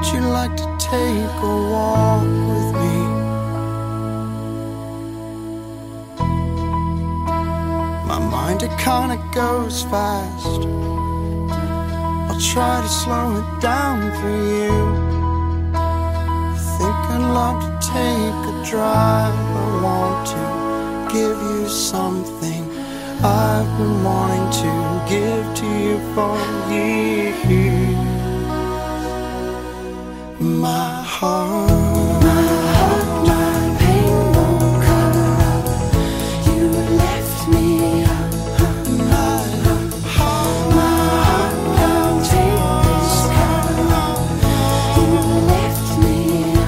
you like to take a walk with me? My mind, it kinda goes fast. I'll try to slow it down for you. I think I'd love to take a drive. I want to give you something I've been wanting to give to you for years. My heart, my pain won't come. You left me up. My heart won't take this cup. You left me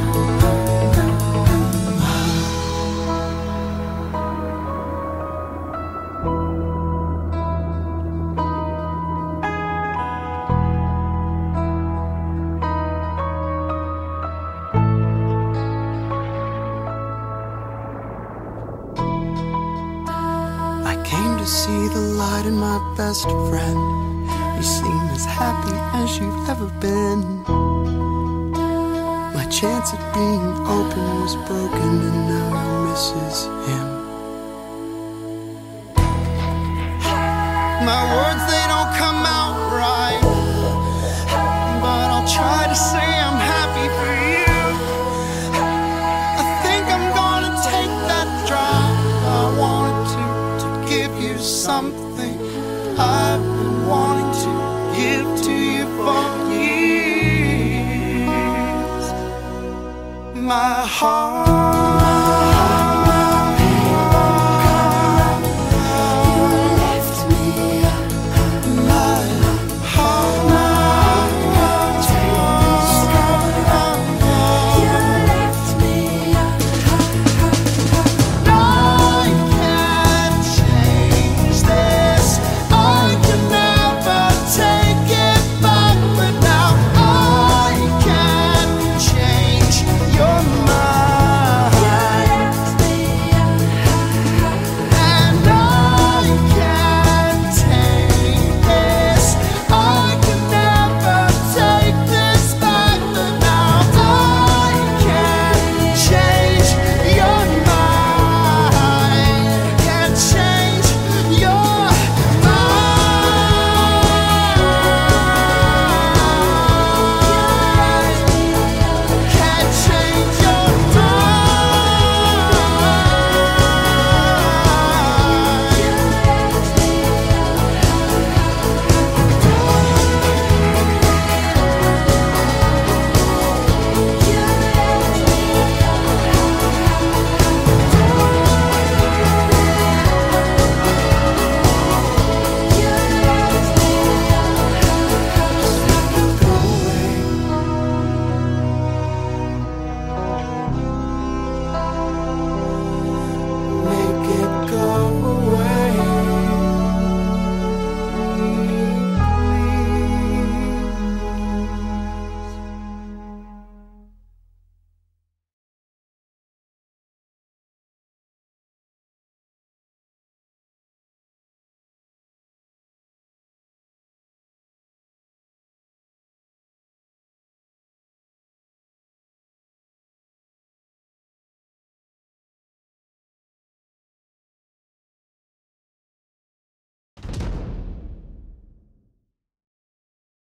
I came to see the light in my best friend. You seem as happy as you've ever been. My chance at being open was broken, and now he misses him. My words, they don't come out right, but I'll try to say I'm happy for you. I think I'm gonna take that drive. I wanted to give you something I've been wanting to give to you for years. My heart